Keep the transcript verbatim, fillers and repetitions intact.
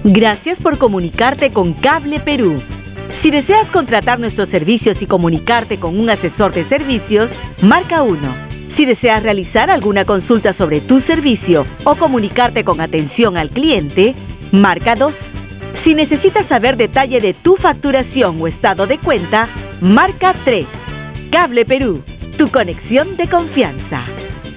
Gracias por comunicarte con Cable Perú. Si deseas contratar nuestros servicios y comunicarte con un asesor de servicios, marca uno. Si deseas realizar alguna consulta sobre tu servicio o comunicarte con atención al cliente, marca dos. Si necesitas saber detalle de tu facturación o estado de cuenta, marca tres. Cable Perú, tu conexión de confianza.